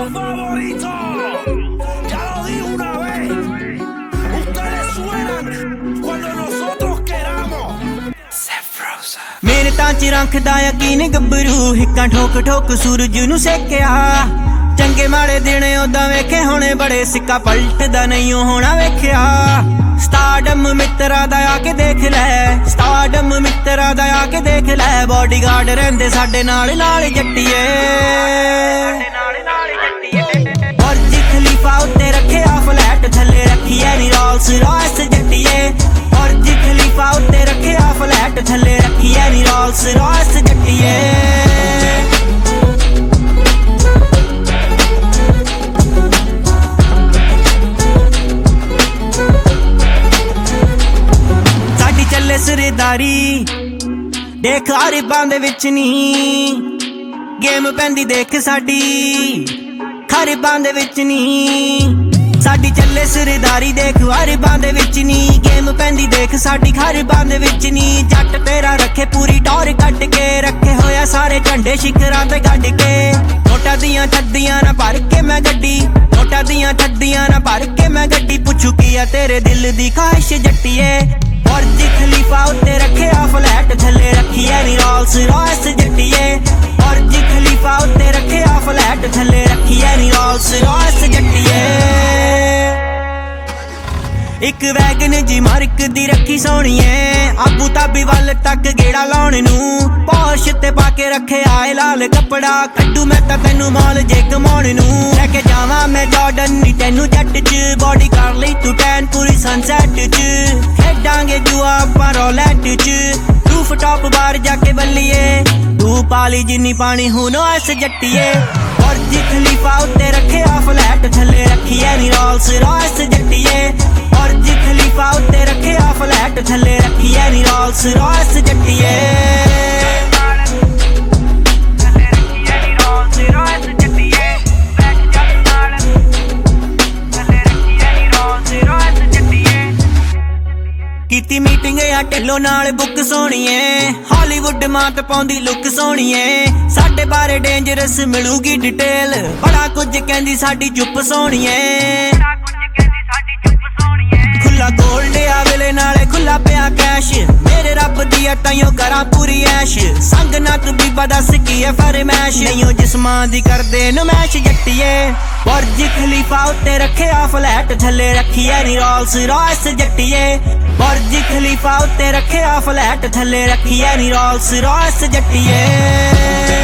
favorito. Ya lo dije una vez. Ustedes suenan cuando nosotros queramos. मेरे तां च रखदा यकीन गब्बरू हिक्कां ठोक ठोक सूरज नूं सेकिया चंगे माड़े दिन उदां वेखे होने बड़े सिक्का पलटदा नहीं होना वेखिया स्टारडम मित्रा दा आके देख लै स्टारडम मित्रा दा आके देख लै बॉडीगार्ड रहिंदे साडे नाल नाल जट्टिए बुर्ज खलीफा उत्ते रखिया फ्लैट थल्ले रखी है नी रोल्स रॉयस जट्टिए बुर्ज खलीफा उत्ते रखिया फ्लैट थल्ले रखी है नी रोल्स रॉयस जट्टिए साडी चले सरदारी देख अरबां दे विच नी गेम पैंदी देख साडी खरबां दे विच नी साडी चले सरदारी देख अरबां दे विच नी गेम पैंदी देख साडी खरबां दे विच नी जट तेरा रखे पूरी टौर कट के रखे होया सारे झंडे शिखरां ते गड्ड के नोटा दियां ठद्दियां ना भर के मैं गड्डी नोटा दियां ठद्दियां ना भर के मैं गड्डी पुछू की है तेरे दिल दी ख्वाहिश जट्टिए बुर्ज खलीफा उत्ते रखिया फ्लैट थल्ले रखी है नी रोल्स रॉयस जट्टिए बुर्ज खलीफा उत्ते रखिया फ्लैट थल्ले रखी है नी रोल्स रॉयस जट्टिए एक वैगन जी मार्क दी रखी सोहणीए आबू धाबी वल तक गेड़ा लाउण नूं पौश ते पाके रखे आए लाल कपड़ा कड्डू मैं तां तैनू मॉल जे घमाउण नूं लैके जावां मैं जॉर्डन नी तैनू जट च बॉडी कर लई तू टैन पूरी सनसैट च खेडांगे जुआ आपां रोलैट च रूफ टॉप बार जाके बल्लिए तू पाली जिन्नी पानी हुनो ऐस जट्टिए बुर्ज खलीफा उत्ते रखिया फ्लैट थल्ले रखी है नी रोल्स रॉयस जट्टिए बुर्ज खलीफा उत्ते रखिया फ्लैट थल्ले रखी है नी रोल्स रॉयस जट्टिए कीती मीटिंग या ढिल्लो नाल बुक सोहणीए हॉलीवुड मात पाउंदी लुक सोहणीए साडे बारे डेंजरस मिलूगी डिटेल बड़ा कुछ कहंदी साडी चुप सोहणीए खुला गोल्ड आ वेले नाले खुला पिया कैश मेरे रब दी ताइयों करां पूरी ऐश संग ना तू बीबा दस की है फरमैश नहीं जिस्मां दी करदे नमैश जट्टिए बुर्ज खलीफा उत्ते रखिया फ्लैट थल्ले रखी है नी रोल्स रॉयस जट्टिए बुर्ज खलीफा उत्ते रखिया फ्लैट थल्ले रखी है नी रोल्स रॉयस जट्टिए